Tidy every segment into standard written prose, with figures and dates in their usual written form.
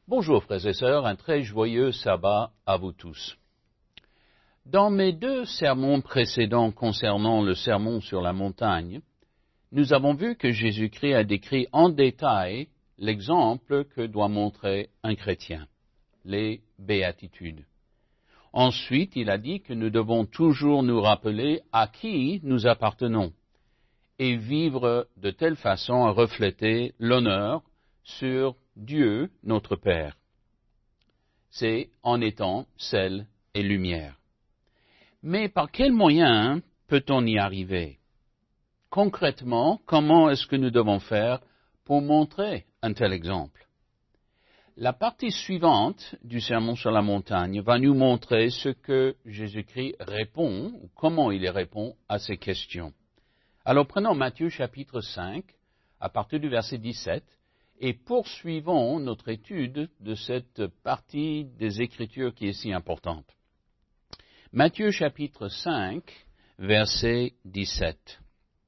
Bonjour frères et sœurs, un très joyeux sabbat à vous tous. Dans mes deux sermons précédents concernant le sermon sur la montagne, nous avons vu que Jésus-Christ a décrit en détail l'exemple que doit montrer un chrétien, les béatitudes. Ensuite, il a dit que nous devons toujours nous rappeler à qui nous appartenons et vivre de telle façon à refléter l'honneur sur Dieu, notre Père. C'est en étant sel et lumière. Mais par quels moyens peut-on y arriver? Concrètement, comment est-ce que nous devons faire pour montrer un tel exemple? La partie suivante du sermon sur la montagne va nous montrer ce que Jésus-Christ répond, ou comment il répond à ces questions. Alors prenons Matthieu chapitre 5, à partir du verset 17, et poursuivons notre étude de cette partie des Écritures qui est si importante. Matthieu chapitre 5, verset 17.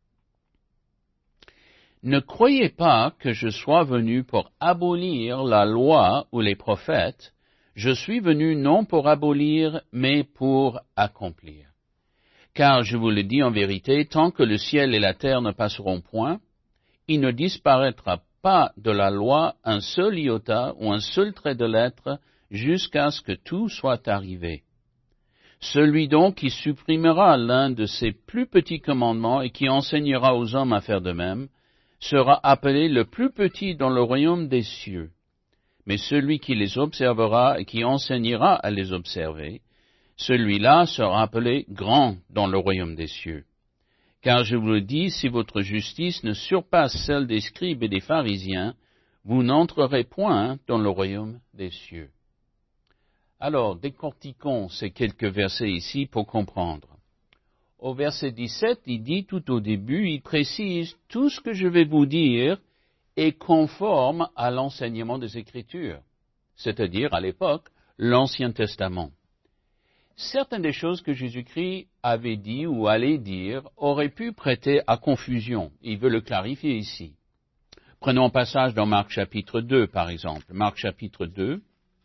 Ne croyez pas que je sois venu pour abolir la loi ou les prophètes. Je suis venu non pour abolir, mais pour accomplir. Car je vous le dis en vérité, tant que le ciel et la terre ne passeront point, il ne disparaîtra pas de la loi un seul iota ou un seul trait de lettre jusqu'à ce que tout soit arrivé. Celui donc qui supprimera l'un de ces plus petits commandements et qui enseignera aux hommes à faire de même, sera appelé le plus petit dans le royaume des cieux. Mais celui qui les observera et qui enseignera à les observer, celui-là sera appelé grand dans le royaume des cieux. Car je vous le dis, si votre justice ne surpasse celle des scribes et des pharisiens, vous n'entrerez point dans le royaume des cieux. Alors, décortiquons ces quelques versets ici pour comprendre. Au verset 17, il dit tout au début, il précise « Tout ce que je vais vous dire est conforme à l'enseignement des Écritures », c'est-à-dire à l'époque, l'Ancien Testament. Certaines des choses que Jésus-Christ avait dit ou allait dire auraient pu prêter à confusion. Il veut le clarifier ici. Prenons un passage dans Marc chapitre 2, par exemple. Marc chapitre 2,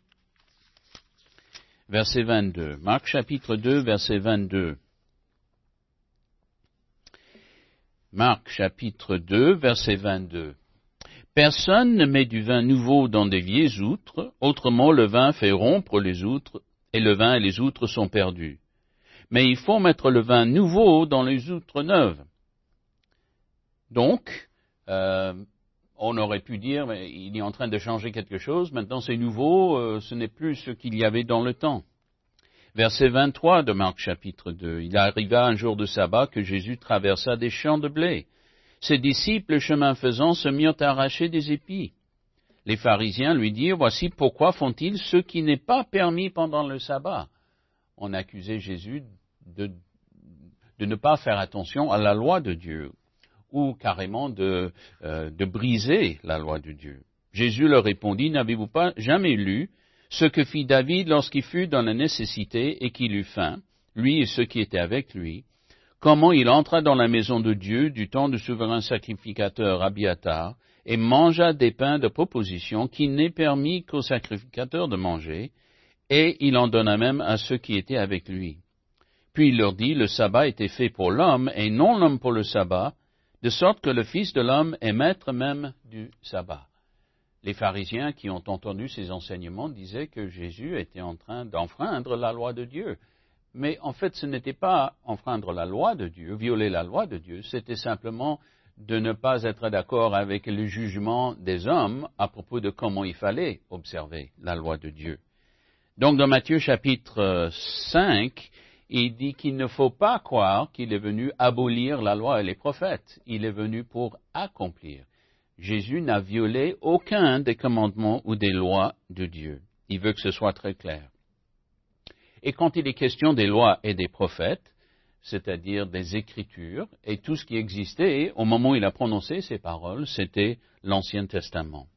verset 22. Marc chapitre 2, verset 22. Marc chapitre 2, verset 22. Personne ne met du vin nouveau dans des vieilles outres, autrement le vin fait rompre les outres, et le vin et les outres sont perdus. Mais il faut mettre le vin nouveau dans les outres neuves. Donc, on aurait pu dire, mais il est en train de changer quelque chose, maintenant c'est nouveau, ce n'est plus ce qu'il y avait dans le temps. Verset 23 de Marc chapitre 2. Il arriva un jour de sabbat que Jésus traversa des champs de blé. Ses disciples, chemin faisant, se mirent à arracher des épis. Les pharisiens lui dirent, voici pourquoi font-ils ce qui n'est pas permis pendant le sabbat. On accusait Jésus de ne pas faire attention à la loi de Dieu, ou carrément de briser la loi de Dieu. Jésus leur répondit, n'avez-vous pas jamais lu ce que fit David lorsqu'il fut dans la nécessité et qu'il eut faim, lui et ceux qui étaient avec lui, comment il entra dans la maison de Dieu du temps du souverain sacrificateur Abiathar, et mangea des pains de proposition qui n'est permis qu'aux sacrificateurs de manger, et il en donna même à ceux qui étaient avec lui. Puis il leur dit, le sabbat était fait pour l'homme, et non l'homme pour le sabbat, de sorte que le Fils de l'homme est maître même du sabbat. Les pharisiens qui ont entendu ces enseignements disaient que Jésus était en train d'enfreindre la loi de Dieu. Mais en fait, ce n'était pas enfreindre la loi de Dieu, violer la loi de Dieu, c'était simplement de ne pas être d'accord avec le jugement des hommes à propos de comment il fallait observer la loi de Dieu. Donc dans Matthieu chapitre 5, il dit qu'il ne faut pas croire qu'il est venu abolir la loi et les prophètes, il est venu pour accomplir. Jésus n'a violé aucun des commandements ou des lois de Dieu. Il veut que ce soit très clair. Et quand il est question des lois et des prophètes, c'est-à-dire des Écritures, et tout ce qui existait au moment où il a prononcé ces paroles, c'était l'Ancien Testament.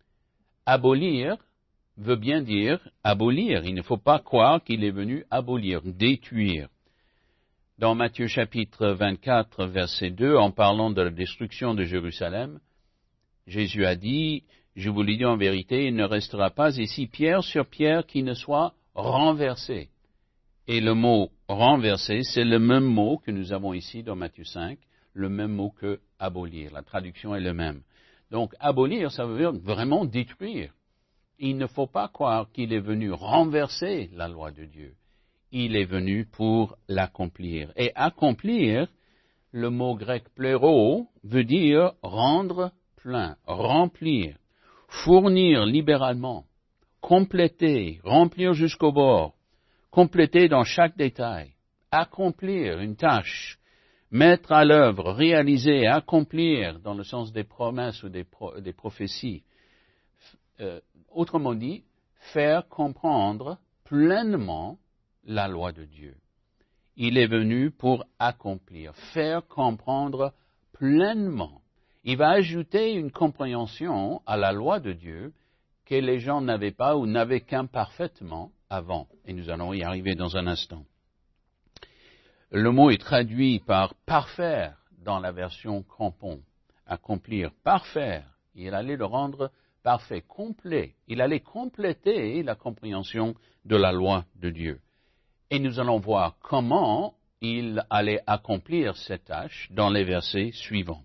Abolir veut bien dire abolir. Il ne faut pas croire qu'il est venu abolir, détruire. Dans Matthieu chapitre 24, verset 2, en parlant de la destruction de Jérusalem, Jésus a dit Je vous le dis en vérité, il ne restera pas ici pierre sur pierre qui ne soit renversée. Et le mot renverser, c'est le même mot que nous avons ici dans Matthieu 5, le même mot que abolir. La traduction est la même. Donc abolir, ça veut dire vraiment détruire. Il ne faut pas croire qu'il est venu renverser la loi de Dieu. Il est venu pour l'accomplir. Et accomplir, le mot grec pléro veut dire rendre plein, remplir, fournir libéralement, compléter, remplir jusqu'au bord, compléter dans chaque détail, accomplir une tâche, mettre à l'œuvre, réaliser, accomplir dans le sens des promesses ou des prophéties. Autrement dit, faire comprendre pleinement la loi de Dieu. Il est venu pour accomplir, faire comprendre pleinement. Il va ajouter une compréhension à la loi de Dieu que les gens n'avaient pas ou n'avaient qu'imparfaitement avant. Et nous allons y arriver dans un instant. Le mot est traduit par parfaire dans la version crampon. Accomplir, parfaire. Il allait le rendre parfait, complet. Il allait compléter la compréhension de la loi de Dieu. Et nous allons voir comment il allait accomplir cette tâche dans les versets suivants.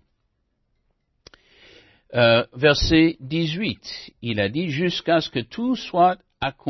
Verset 18, il a dit « Jusqu'à ce que tout soit accompli. »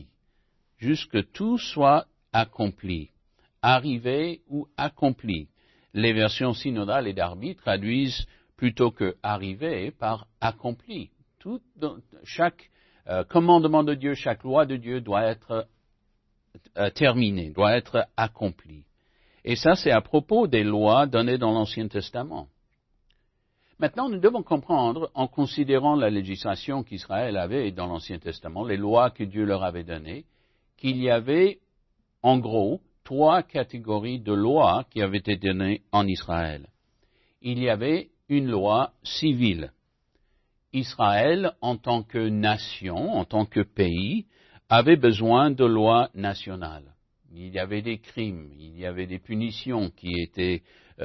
Jusque tout soit accompli. Arrivé ou accompli. Les versions synodales et d'Arby traduisent plutôt que arrivé par accompli. Chaque commandement de Dieu, chaque loi de Dieu doit être terminé, doit être accompli. Et ça, c'est à propos des lois données dans l'Ancien Testament. Maintenant, nous devons comprendre, en considérant la législation qu'Israël avait dans l'Ancien Testament, les lois que Dieu leur avait données, qu'il y avait, en gros, 3 catégories de lois qui avaient été données en Israël. Il y avait une loi civile. Israël, en tant que nation, en tant que pays, avait besoin de lois nationales. Il y avait des crimes, il y avait des punitions qui étaient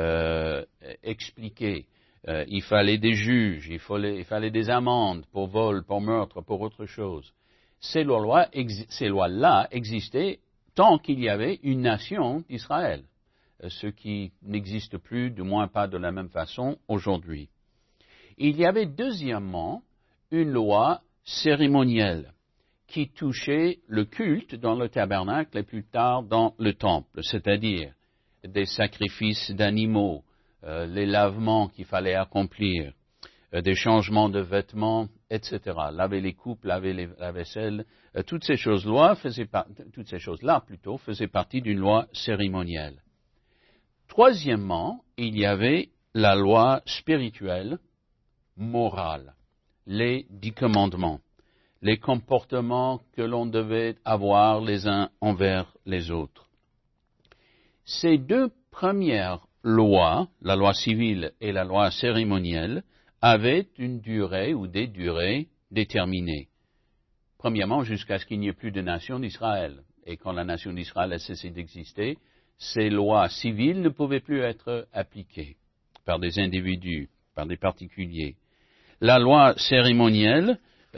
expliquées. Il fallait des juges, il fallait des amendes pour vol, pour meurtre, pour autre chose. Ces lois-là existaient tant qu'il y avait une nation d'Israël, ce qui n'existe plus, du moins pas de la même façon aujourd'hui. Il y avait deuxièmement une loi cérémonielle qui touchait le culte dans le tabernacle et plus tard dans le temple, c'est-à-dire des sacrifices d'animaux, les lavements qu'il fallait accomplir, des changements de vêtements, etc. Laver les coupes, laver la vaisselle, toutes ces choses-là faisaient partie d'une loi cérémonielle. Troisièmement, il y avait la loi spirituelle, morale, les 10 commandements, les comportements que l'on devait avoir les uns envers les autres. Ces 2 premières lois, la loi civile et la loi cérémonielle, avaient une durée ou des durées déterminées. Premièrement, jusqu'à ce qu'il n'y ait plus de nation d'Israël. Et quand la nation d'Israël a cessé d'exister, ces lois civiles ne pouvaient plus être appliquées par des individus, par des particuliers. La loi cérémonielle,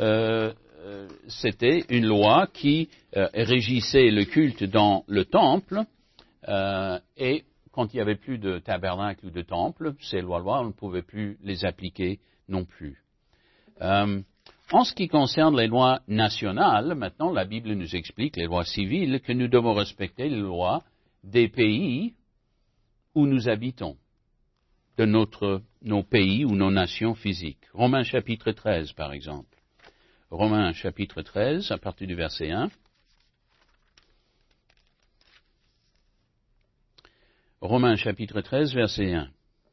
c'était une loi qui régissait le culte dans le temple, et quand il n'y avait plus de tabernacle ou de temple, ces lois-là, on ne pouvait plus les appliquer non plus. En ce qui concerne les lois nationales, maintenant la Bible nous explique, les lois civiles, que nous devons respecter les lois des pays où nous habitons, de nos pays ou nos nations physiques. Romains chapitre 13, par exemple. Romains chapitre 13, à partir du verset 1. Romains chapitre 13, verset 1.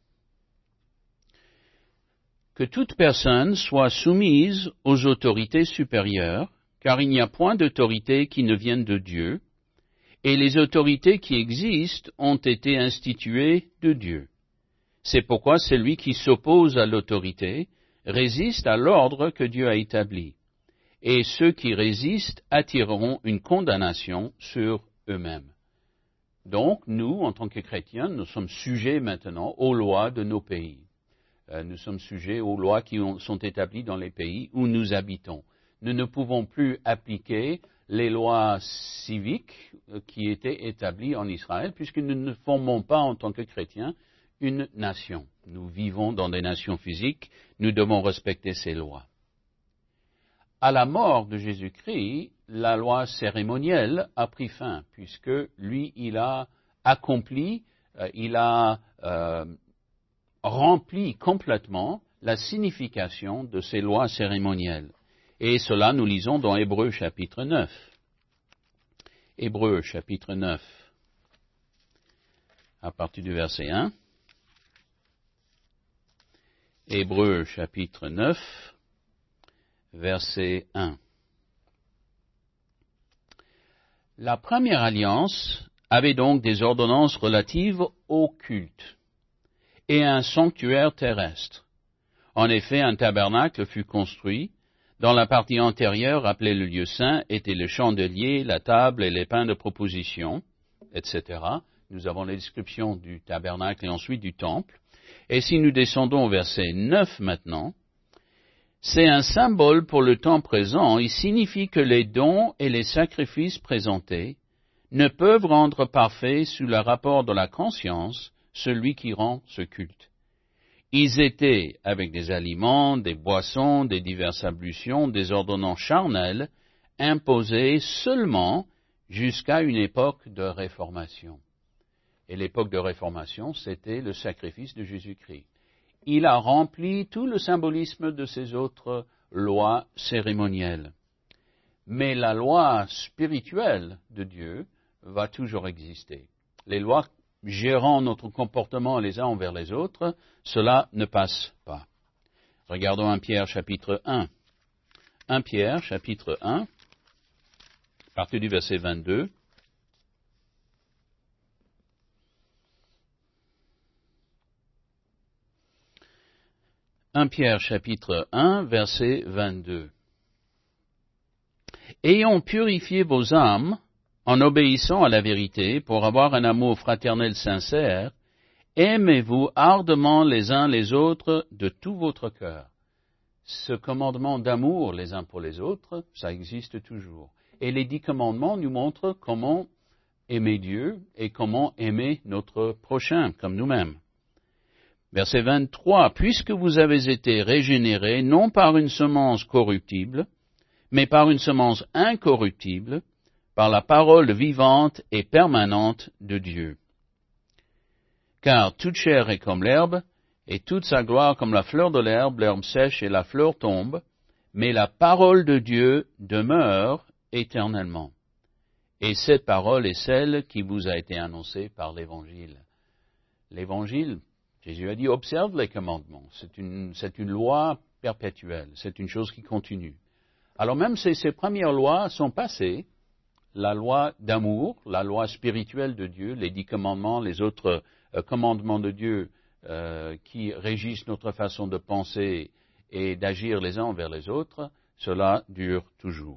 Que toute personne soit soumise aux autorités supérieures, car il n'y a point d'autorité qui ne vienne de Dieu, et les autorités qui existent ont été instituées de Dieu. C'est pourquoi celui qui s'oppose à l'autorité résiste à l'ordre que Dieu a établi, et ceux qui résistent attireront une condamnation sur eux-mêmes. Donc, nous, en tant que chrétiens, nous sommes sujets maintenant aux lois de nos pays. Nous sommes sujets aux lois qui sont établies dans les pays où nous habitons. Nous ne pouvons plus appliquer les lois civiques qui étaient établies en Israël, puisque nous ne formons pas en tant que chrétiens une nation. Nous vivons dans des nations physiques, nous devons respecter ces lois. À la mort de Jésus-Christ, la loi cérémonielle a pris fin, puisque lui, il a accompli, il a rempli complètement la signification de ces lois cérémonielles. Et cela, nous lisons dans Hébreux chapitre 9. Hébreux chapitre 9, à partir du verset 1. Hébreux chapitre 9, verset 1. La première alliance avait donc des ordonnances relatives au culte et un sanctuaire terrestre. En effet, un tabernacle fut construit. Dans la partie antérieure, appelée le lieu saint, étaient le chandelier, la table et les pains de proposition, etc. Nous avons les descriptions du tabernacle et ensuite du temple. Et si nous descendons au verset 9 maintenant, c'est un symbole pour le temps présent. Il signifie que les dons et les sacrifices présentés ne peuvent rendre parfait sous le rapport de la conscience celui qui rend ce culte. Ils étaient avec des aliments, des boissons, des diverses ablutions, des ordonnances charnelles, imposées seulement jusqu'à une époque de réformation. Et l'époque de réformation, c'était le sacrifice de Jésus-Christ. Il a rempli tout le symbolisme de ces autres lois cérémonielles. Mais la loi spirituelle de Dieu va toujours exister. Les lois gérant notre comportement les uns envers les autres, cela ne passe pas. Regardons 1 Pierre chapitre 1. 1 Pierre chapitre 1, à partir du verset 22. « 1 Pierre chapitre 1, verset 22. « Ayons purifié vos âmes en obéissant à la vérité pour avoir un amour fraternel sincère, aimez-vous ardemment les uns les autres de tout votre cœur. » Ce commandement d'amour les uns pour les autres, ça existe toujours. Et les 10 commandements nous montrent comment aimer Dieu et comment aimer notre prochain comme nous-mêmes. Verset 23, « Puisque vous avez été régénérés, non par une semence corruptible, mais par une semence incorruptible, par la parole vivante et permanente de Dieu. Car toute chair est comme l'herbe, et toute sa gloire comme la fleur de l'herbe sèche et la fleur tombe, mais la parole de Dieu demeure éternellement. Et cette parole est celle qui vous a été annoncée par l'Évangile. » L'Évangile, Jésus a dit, observe les commandements. C'est une loi perpétuelle, c'est une chose qui continue. Alors même si ces premières lois sont passées, la loi d'amour, la loi spirituelle de Dieu, les 10 commandements, les autres commandements de Dieu qui régissent notre façon de penser et d'agir les uns envers les autres, cela dure toujours.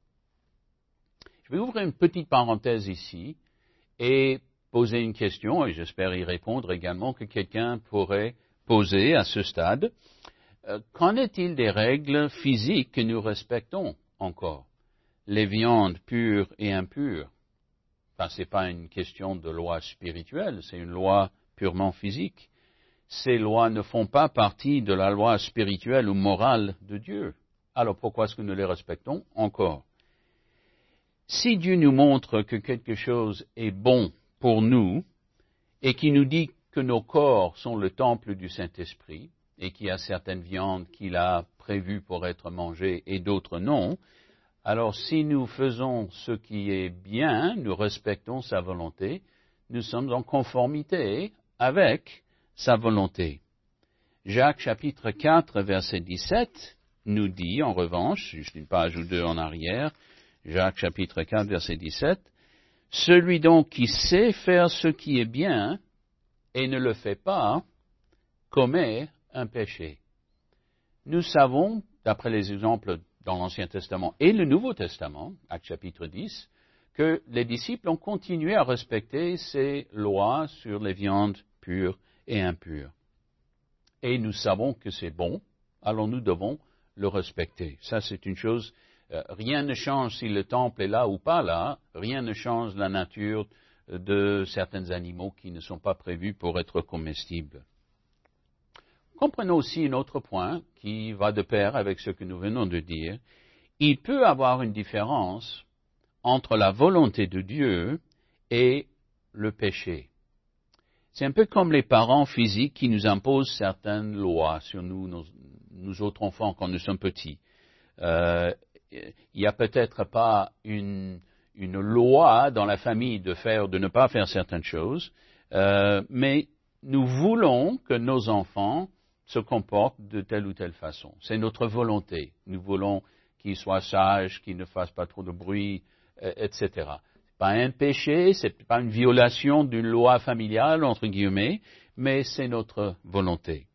Je vais ouvrir une petite parenthèse ici et poser une question, et j'espère y répondre également, que quelqu'un pourrait poser à ce stade. Qu'en est-il des règles physiques que nous respectons encore? Les viandes pures et impures. Ce n'est pas une question de loi spirituelle, c'est une loi purement physique. Ces lois ne font pas partie de la loi spirituelle ou morale de Dieu. Alors pourquoi est-ce que nous les respectons encore? Si Dieu nous montre que quelque chose est bon pour nous et qui nous dit que nos corps sont le temple du Saint-Esprit et qu'il y a certaines viandes qu'il a prévues pour être mangées et d'autres non, alors si nous faisons ce qui est bien, nous respectons sa volonté, nous sommes en conformité avec sa volonté. Jacques chapitre 4 verset 17 nous dit en revanche, juste une page ou deux en arrière, Jacques chapitre 4 verset 17, « Celui donc qui sait faire ce qui est bien et ne le fait pas, commet un péché. » Nous savons, d'après les exemples dans l'Ancien Testament et le Nouveau Testament, Actes chapitre 10, que les disciples ont continué à respecter ces lois sur les viandes pures et impures. et nous savons que c'est bon, alors nous devons le respecter. Ça, c'est une chose, rien ne change si le temple est là ou pas là, rien ne change la nature de certains animaux qui ne sont pas prévus pour être comestibles. Comprenons aussi un autre point qui va de pair avec ce que nous venons de dire. Il peut avoir une différence entre la volonté de Dieu et le péché. C'est un peu comme les parents physiques qui nous imposent certaines lois sur nous autres enfants quand nous sommes petits. Il n'y a peut-être pas une loi dans la famille de ne pas faire certaines choses, mais nous voulons que nos enfants se comportent de telle ou telle façon. C'est notre volonté. Nous voulons qu'ils soient sages, qu'ils ne fassent pas trop de bruit, etc. C'est pas un péché, c'est pas une violation d'une loi familiale, entre guillemets, mais c'est notre volonté.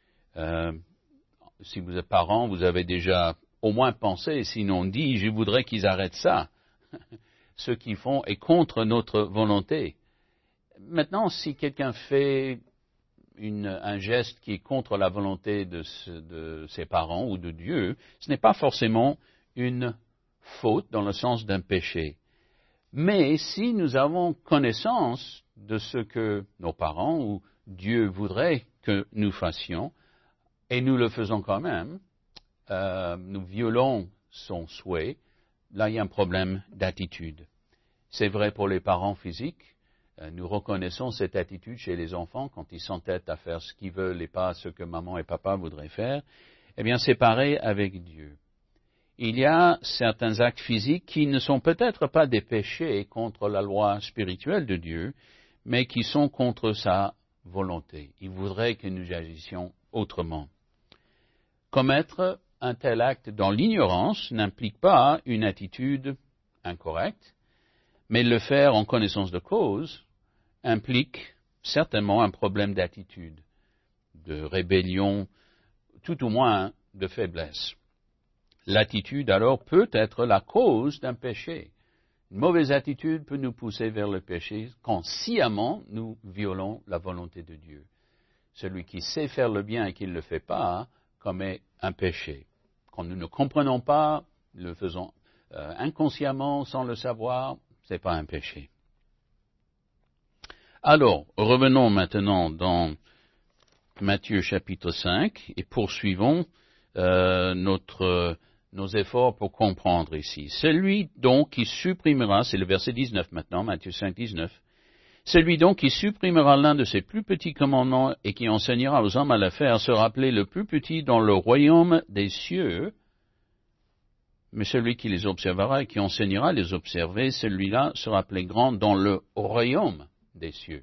Si vous êtes parent, vous avez déjà au moins pensé, sinon dit, je voudrais qu'ils arrêtent ça. Ce qu'ils font est contre notre volonté. Maintenant, si quelqu'un fait un geste qui est contre la volonté de ses parents ou de Dieu, ce n'est pas forcément une faute dans le sens d'un péché. Mais si nous avons connaissance de ce que nos parents ou Dieu voudrait que nous fassions, et nous le faisons quand même, nous violons son souhait, là il y a un problème d'attitude. C'est vrai pour les parents physiques. Nous reconnaissons cette attitude chez les enfants quand ils s'entêtent à faire ce qu'ils veulent et pas ce que maman et papa voudraient faire. Eh bien, c'est pareil avec Dieu. Il y a certains actes physiques qui ne sont peut-être pas des péchés contre la loi spirituelle de Dieu, mais qui sont contre sa volonté. Il voudrait que nous agissions autrement. Commettre un tel acte dans l'ignorance n'implique pas une attitude incorrecte, mais le faire en connaissance de cause implique certainement un problème d'attitude, de rébellion, tout au moins de faiblesse. L'attitude, alors, peut être la cause d'un péché. Une mauvaise attitude peut nous pousser vers le péché quand sciemment nous violons la volonté de Dieu. Celui qui sait faire le bien et qui ne le fait pas commet un péché. Quand nous ne comprenons pas, le faisons inconsciemment, sans le savoir, ce n'est pas un péché. Alors, revenons maintenant dans Matthieu chapitre 5 et poursuivons nos efforts pour comprendre ici. Celui donc qui supprimera, c'est le verset 19 maintenant, Matthieu 5, 19, celui donc qui supprimera l'un de ses plus petits commandements et qui enseignera aux hommes à le faire sera appelé le plus petit dans le royaume des cieux, mais celui qui les observera et qui enseignera à les observer, celui-là sera appelé grand dans le royaume des cieux.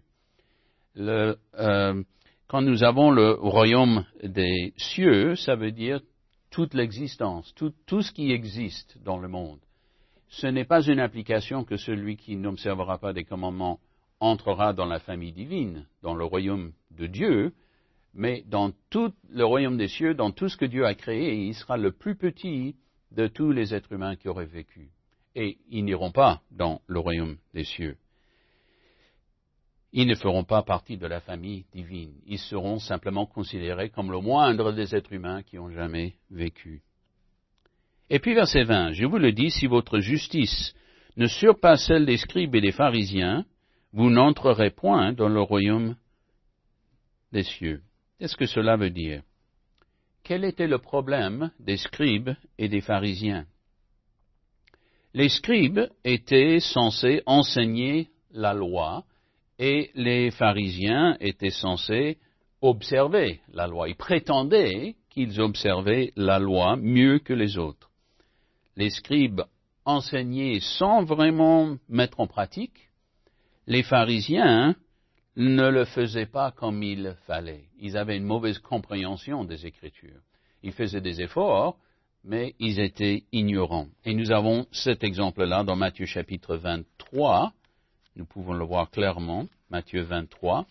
Quand nous avons le royaume des cieux, ça veut dire toute l'existence, tout ce qui existe dans le monde. Ce n'est pas une application que celui qui n'observera pas des commandements entrera dans la famille divine, dans le royaume de Dieu, mais dans tout le royaume des cieux, dans tout ce que Dieu a créé, il sera le plus petit de tous les êtres humains qui auraient vécu. Et ils n'iront pas dans le royaume des cieux. Ils ne feront pas partie de la famille divine. Ils seront simplement considérés comme le moindre des êtres humains qui ont jamais vécu. Et puis verset 20, je vous le dis, si votre justice ne surpasse celle des scribes et des pharisiens, vous n'entrerez point dans le royaume des cieux. Qu'est-ce que cela veut dire? Quel était le problème des scribes et des pharisiens? Les scribes étaient censés enseigner la loi et les pharisiens étaient censés observer la loi. Ils prétendaient qu'ils observaient la loi mieux que les autres. Les scribes enseignaient sans vraiment mettre en pratique. Les pharisiens ne le faisaient pas comme il fallait. Ils avaient une mauvaise compréhension des Écritures. Ils faisaient des efforts, mais ils étaient ignorants. Et nous avons cet exemple-là dans Matthieu chapitre 23. Nous pouvons le voir clairement, Matthieu 23.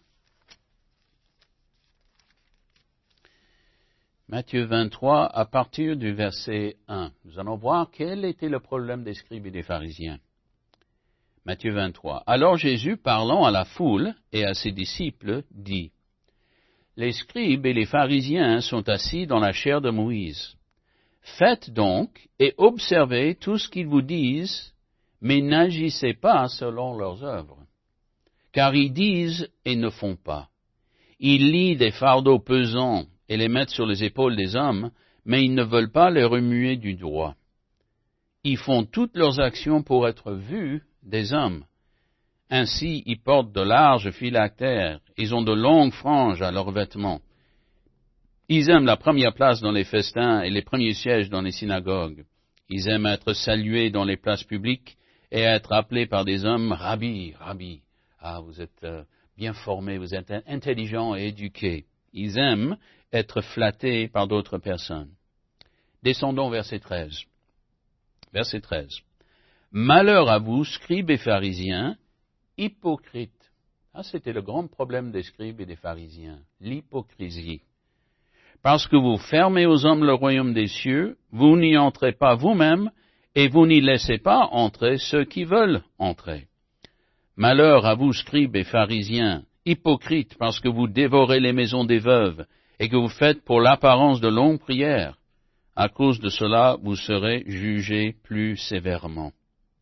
Matthieu 23, à partir du verset 1. Nous allons voir quel était le problème des scribes et des pharisiens. Matthieu 23. Alors Jésus, parlant à la foule et à ses disciples, dit, les scribes et les pharisiens sont assis dans la chaire de Moïse. Faites donc et observez tout ce qu'ils vous disent, mais n'agissez pas selon leurs œuvres. Car ils disent et ne font pas. Ils lient des fardeaux pesants et les mettent sur les épaules des hommes, mais ils ne veulent pas les remuer du doigt. Ils font toutes leurs actions pour être vus des hommes. Ainsi, ils portent de larges phylactères, ils ont de longues franges à leurs vêtements. Ils aiment la première place dans les festins et les premiers sièges dans les synagogues. Ils aiment être salués dans les places publiques et être appelés par des hommes « Rabbi, Rabbi ». Ah, vous êtes bien formés, vous êtes intelligents et éduqués. Ils aiment être flattés par d'autres personnes. Descendons verset 13. Verset 13. Malheur à vous, scribes et pharisiens, hypocrites. Ah, c'était le grand problème des scribes et des pharisiens, l'hypocrisie. Parce que vous fermez aux hommes le royaume des cieux, vous n'y entrez pas vous-même, et vous n'y laissez pas entrer ceux qui veulent entrer. Malheur à vous, scribes et pharisiens, hypocrites, parce que vous dévorez les maisons des veuves, et que vous faites pour l'apparence de longues prières. À cause de cela, vous serez jugés plus sévèrement.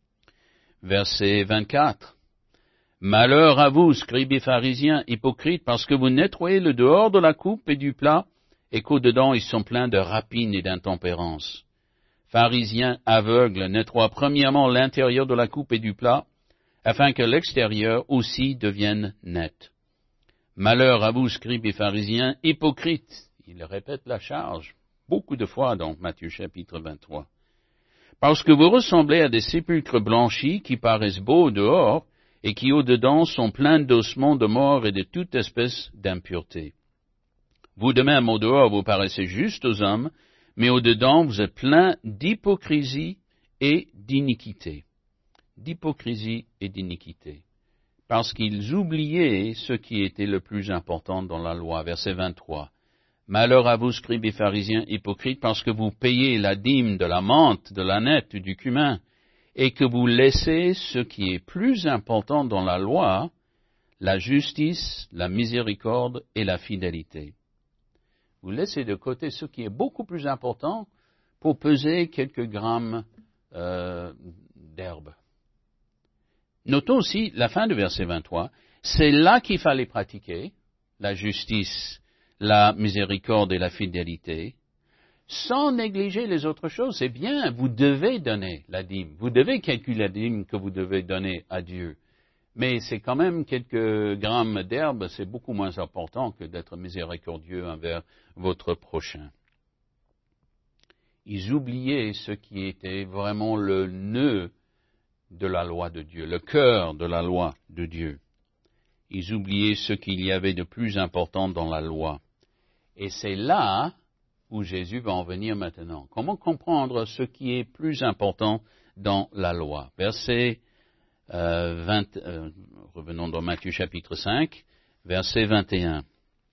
Verset 24. Malheur à vous, scribes et pharisiens, hypocrites, parce que vous nettoyez le dehors de la coupe et du plat, et qu'au-dedans ils sont pleins de rapine et d'intempérance. Pharisiens aveugles, nettoient premièrement l'intérieur de la coupe et du plat, afin que l'extérieur aussi devienne net. Malheur à vous, scribes et pharisiens, hypocrites. Il répète la charge beaucoup de fois dans Matthieu chapitre 23. Parce que vous ressemblez à des sépulcres blanchis qui paraissent beaux au dehors et qui au-dedans sont pleins d'ossements de mort et de toute espèce d'impureté. Vous de même au dehors vous paraissez justes aux hommes, mais au-dedans vous êtes pleins d'hypocrisie et d'iniquité. D'hypocrisie et d'iniquité. Parce qu'ils oubliaient ce qui était le plus important dans la loi. Verset 23. Malheur à vous, scribes et pharisiens hypocrites, parce que vous payez la dîme de la menthe, de l'ânette, du cumin, et que vous laissez ce qui est plus important dans la loi, la justice, la miséricorde et la fidélité. Vous laissez de côté ce qui est beaucoup plus important pour peser quelques grammes d'herbe. Notons aussi la fin du verset 23. C'est là qu'il fallait pratiquer la justice, la miséricorde et la fidélité, sans négliger les autres choses. C'est bien, vous devez donner la dîme, vous devez calculer la dîme que vous devez donner à Dieu. Mais c'est quand même quelques grammes d'herbe, c'est beaucoup moins important que d'être miséricordieux envers votre prochain. Ils oubliaient ce qui était vraiment le nœud de la loi de Dieu, le cœur de la loi de Dieu. Ils oubliaient ce qu'il y avait de plus important dans la loi. Et c'est là où Jésus va en venir maintenant. Comment comprendre ce qui est plus important dans la loi? Verset 20, revenons dans Matthieu chapitre 5, verset 21.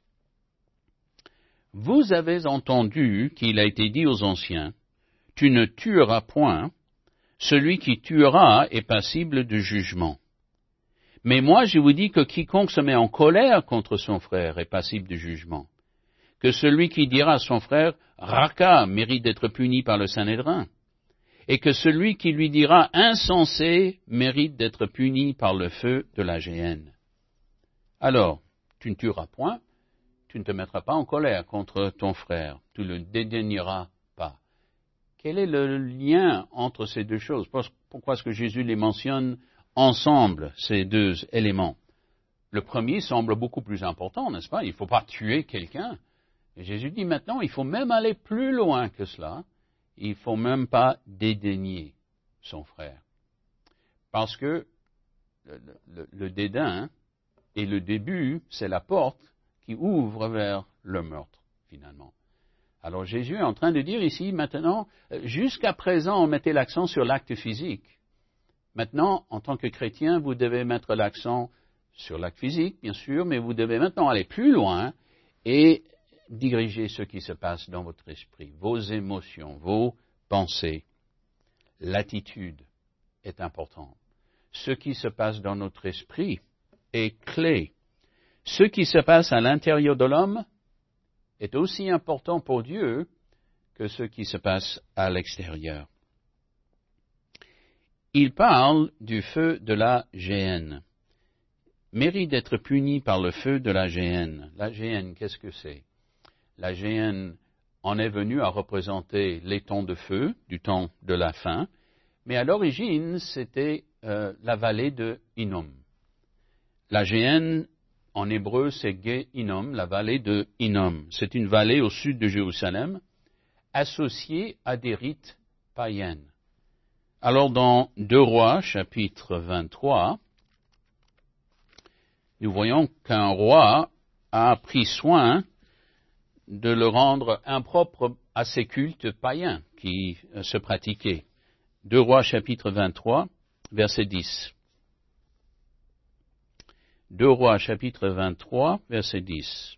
Vous avez entendu qu'il a été dit aux anciens, « Tu ne tueras point, celui qui tuera est passible de jugement. » Mais moi je vous dis que quiconque se met en colère contre son frère est passible de jugement. Que celui qui dira à son frère « Raka » mérite d'être puni par le Sanhédrin, et que celui qui lui dira « Insensé » mérite d'être puni par le feu de la géhenne. Alors, tu ne tueras point, tu ne te mettras pas en colère contre ton frère, tu le dédaigneras pas. Quel est le lien entre ces deux choses? Pourquoi est-ce que Jésus les mentionne ensemble, ces deux éléments? Le premier semble beaucoup plus important, n'est-ce pas? Il ne faut pas tuer quelqu'un. Et Jésus dit maintenant, il faut même aller plus loin que cela. Il ne faut même pas dédaigner son frère. Parce que le dédain et le début, c'est la porte qui ouvre vers le meurtre, finalement. Alors Jésus est en train de dire ici, maintenant, jusqu'à présent, on mettait l'accent sur l'acte physique. Maintenant, en tant que chrétien, vous devez mettre l'accent sur l'acte physique, bien sûr, mais vous devez maintenant aller plus loin et diriger ce qui se passe dans votre esprit, vos émotions, vos pensées. L'attitude est importante. Ce qui se passe dans notre esprit est clé. Ce qui se passe à l'intérieur de l'homme est aussi important pour Dieu que ce qui se passe à l'extérieur. Il parle du feu de la géhenne. Mérite d'être puni par le feu de la géhenne. La géhenne, qu'est-ce que c'est? La géhenne en est venue à représenter les temps de feu, du temps de la fin, mais à l'origine, c'était la vallée de Hinnom. La géhenne, en hébreu, c'est Ge-Hinnom, la vallée de Hinnom. C'est une vallée au sud de Jérusalem, associée à des rites païennes. Alors, dans 2 Rois, chapitre 23, nous voyons qu'un roi a pris soin de le rendre impropre à ces cultes païens qui se pratiquaient. 2 Rois, chapitre 23, verset 10. 2 Rois, chapitre 23, verset 10.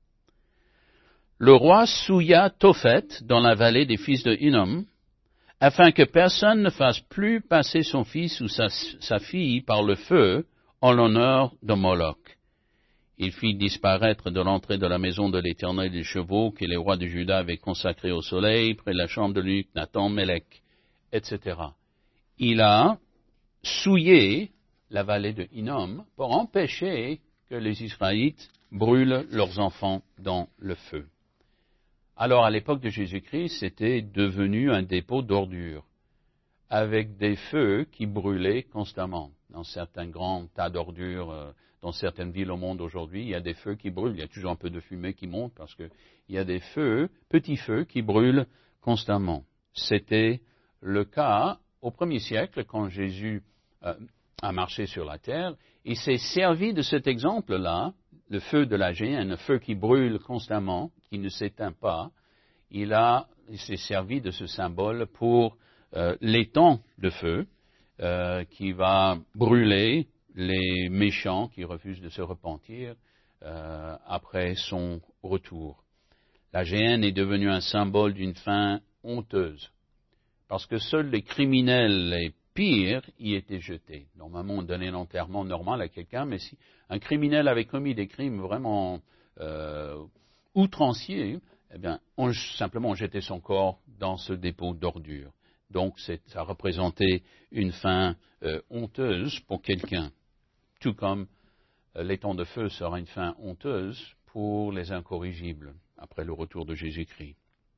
Le roi souilla Tophet dans la vallée des fils de Hinnom, afin que personne ne fasse plus passer son fils ou sa fille par le feu en l'honneur de Moloch. Il fit disparaître de l'entrée de la maison de l'Éternel les chevaux que les rois de Juda avaient consacrés au soleil, près de la chambre de l'eunuque Nathan, Mélec, etc. Il a souillé la vallée de Hinnom pour empêcher que les Israélites brûlent leurs enfants dans le feu. Alors, à l'époque de Jésus-Christ, c'était devenu un dépôt d'ordures, avec des feux qui brûlaient constamment. Dans certains grands tas d'ordures, dans certaines villes au monde aujourd'hui, il y a des feux qui brûlent. Il y a toujours un peu de fumée qui monte parce qu'il y a des feux, petits feux, qui brûlent constamment. C'était le cas au 1er siècle, quand Jésus a marché sur la terre. Il s'est servi de cet exemple-là, le feu de la géhenne, un feu qui brûle constamment, qui ne s'éteint pas. Il s'est servi de ce symbole pour l'étang de feu qui va brûler les méchants qui refusent de se repentir après son retour. La géhenne est devenue un symbole d'une fin honteuse, parce que seuls les criminels les pires y étaient jetés. Normalement, on donnait l'enterrement normal à quelqu'un, mais si un criminel avait commis des crimes vraiment outranciers, eh bien, simplement on jetait son corps dans ce dépôt d'ordures. Donc, ça représentait une fin honteuse pour quelqu'un, tout comme l'étang de feu sera une fin honteuse pour les incorrigibles, après le retour de Jésus-Christ.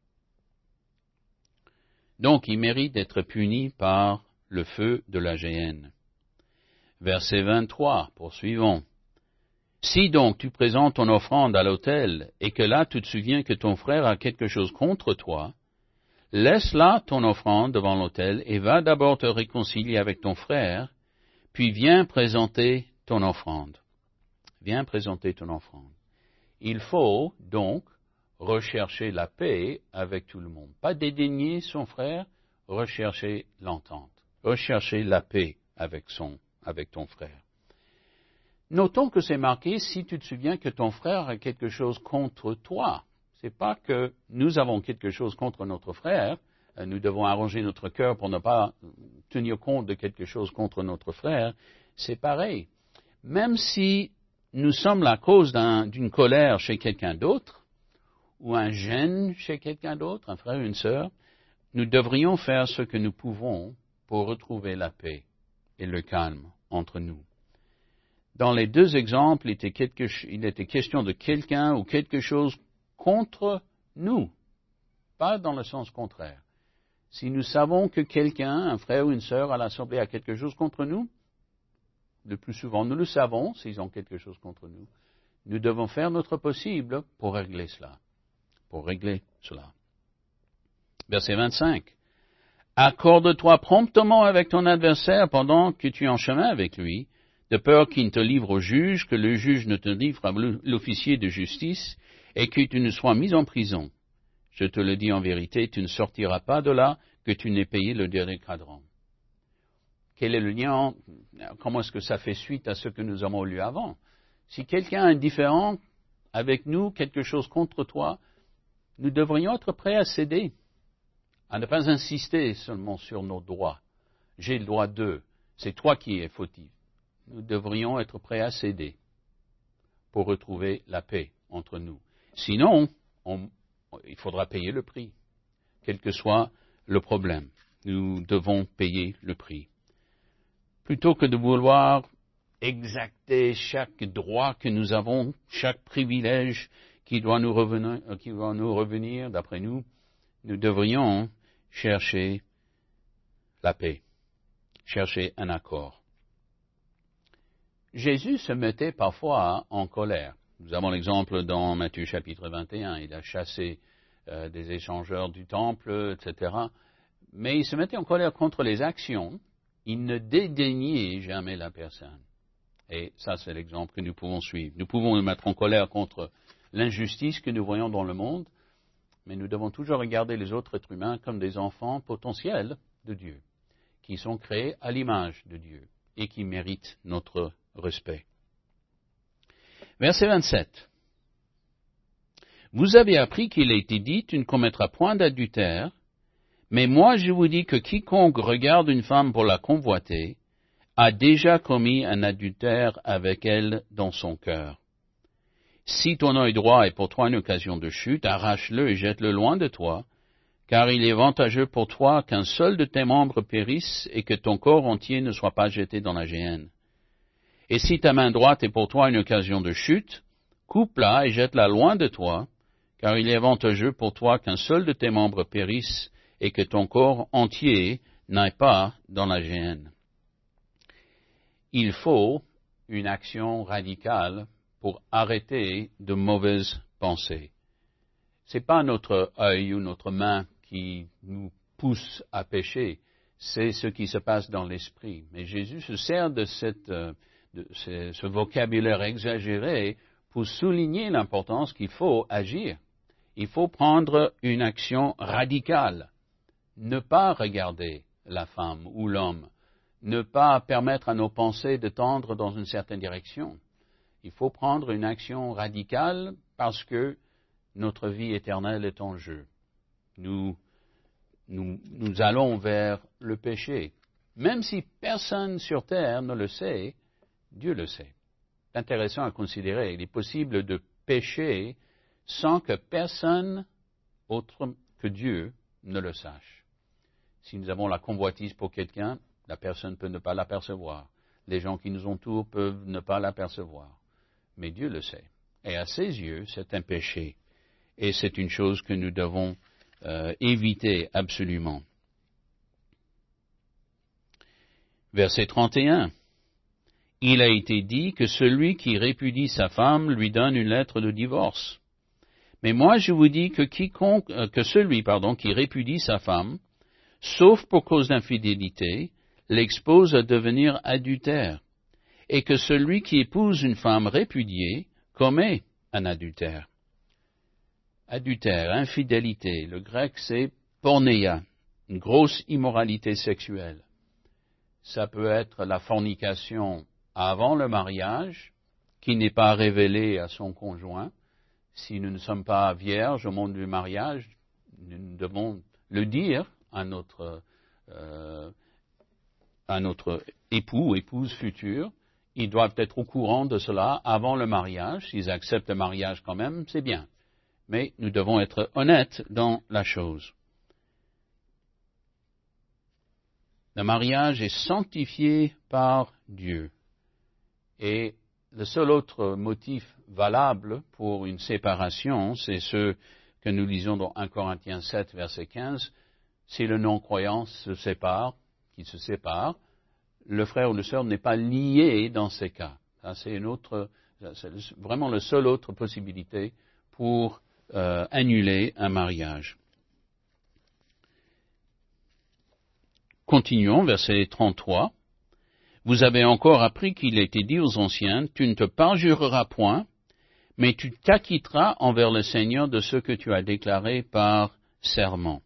Donc, il mérite d'être puni par le feu de la géhenne. Verset 23, poursuivons. Si donc tu présentes ton offrande à l'autel, et que là tu te souviens que ton frère a quelque chose contre toi, laisse là ton offrande devant l'autel, et va d'abord te réconcilier avec ton frère, puis viens présenter ton offrande. Viens présenter ton offrande. Il faut donc rechercher la paix avec tout le monde. Pas dédaigner son frère, rechercher l'entente. Rechercher la paix avec ton frère. Notons que c'est marqué, si tu te souviens que ton frère a quelque chose contre toi. C'est pas que nous avons quelque chose contre notre frère, nous devons arranger notre cœur pour ne pas tenir compte de quelque chose contre notre frère. C'est pareil. Même si nous sommes la cause d'une colère chez quelqu'un d'autre, ou un gêne chez quelqu'un d'autre, un frère ou une sœur, nous devrions faire ce que nous pouvons pour retrouver la paix et le calme entre nous. Dans les deux exemples, il était question de quelqu'un ou quelque chose contre nous, pas dans le sens contraire. Si nous savons que quelqu'un, un frère ou une sœur à l'Assemblée a quelque chose contre nous, le plus souvent nous le savons s'ils ont quelque chose contre nous, nous devons faire notre possible pour régler cela. Verset 25. Accorde-toi promptement avec ton adversaire pendant que tu es en chemin avec lui, de peur qu'il ne te livre au juge, que le juge ne te livre à l'officier de justice, et que tu ne sois mis en prison. Je te le dis en vérité, tu ne sortiras pas de là que tu n'aies payé le dernier cadran. Quel est le lien? Comment est-ce que ça fait suite à ce que nous avons lu avant? Si quelqu'un est indifférent avec nous, quelque chose contre toi, nous devrions être prêts à céder, à ne pas insister seulement sur nos droits. J'ai le droit d'eux, c'est toi qui es fautif. Nous devrions être prêts à céder pour retrouver la paix entre nous. Sinon, il faudra payer le prix, quel que soit le problème. Nous devons payer le prix. Plutôt que de vouloir exacter chaque droit que nous avons, chaque privilège qui doit nous revenir, d'après nous, nous devrions chercher la paix, chercher un accord. Jésus se mettait parfois en colère. Nous avons l'exemple dans Matthieu chapitre 21. Il a chassé des échangeurs du temple, etc. Mais il se mettait en colère contre les actions. Il ne dédaignait jamais la personne. Et ça, c'est l'exemple que nous pouvons suivre. Nous pouvons nous mettre en colère contre l'injustice que nous voyons dans le monde, mais nous devons toujours regarder les autres êtres humains comme des enfants potentiels de Dieu, qui sont créés à l'image de Dieu et qui méritent notre respect. Verset 27. Vous avez appris qu'il a été dit, tu ne commettras point d'adultère, mais moi je vous dis que quiconque regarde une femme pour la convoiter a déjà commis un adultère avec elle dans son cœur. Si ton œil droit est pour toi une occasion de chute, arrache-le et jette-le loin de toi, car il est avantageux pour toi qu'un seul de tes membres périsse et que ton corps entier ne soit pas jeté dans la géhenne. Et si ta main droite est pour toi une occasion de chute, coupe-la et jette-la loin de toi, car il est avantageux pour toi qu'un seul de tes membres périsse et que ton corps entier n'aille pas dans la géhenne. Il faut une action radicale pour arrêter de mauvaises pensées. Ce n'est pas notre œil ou notre main qui nous pousse à pécher, c'est ce qui se passe dans l'esprit. Mais Jésus se sert de ce vocabulaire exagéré pour souligner l'importance qu'il faut agir. Il faut prendre une action radicale. Ne pas regarder la femme ou l'homme. Ne pas permettre à nos pensées de tendre dans une certaine direction. Il faut prendre une action radicale parce que notre vie éternelle est en jeu. Nous allons vers le péché. Même si personne sur terre ne le sait, Dieu le sait. C'est intéressant à considérer. Il est possible de pécher sans que personne autre que Dieu ne le sache. Si nous avons la convoitise pour quelqu'un, la personne peut ne pas l'apercevoir. Les gens qui nous entourent peuvent ne pas l'apercevoir. Mais Dieu le sait. Et à ses yeux, c'est un péché. Et c'est une chose que nous devons éviter absolument. Verset 31. Il a été dit que celui qui répudie sa femme lui donne une lettre de divorce. Mais moi je vous dis que celui qui répudie sa femme, sauf pour cause d'infidélité, l'expose à devenir adultère, et que celui qui épouse une femme répudiée commet un adultère. Adultère, infidélité, le grec c'est porneia, une grosse immoralité sexuelle. Ça peut être la fornication avant le mariage, qui n'est pas révélée à son conjoint. Si nous ne sommes pas vierges au moment du mariage, nous devons le dire à notre époux ou épouse future. Ils doivent être au courant de cela avant le mariage. S'ils acceptent le mariage quand même, c'est bien. Mais nous devons être honnêtes dans la chose. Le mariage est sanctifié par Dieu. Et le seul autre motif valable pour une séparation, c'est ce que nous lisons dans 1 Corinthiens 7, verset 15. Si le non-croyant se sépare, le frère ou la sœur n'est pas lié dans ces cas. Ça, c'est vraiment la seule autre possibilité pour annuler un mariage. Continuons, verset 33. Vous avez encore appris qu'il a été dit aux anciens, tu ne te parjureras point, mais tu t'acquitteras envers le Seigneur de ce que tu as déclaré par serment.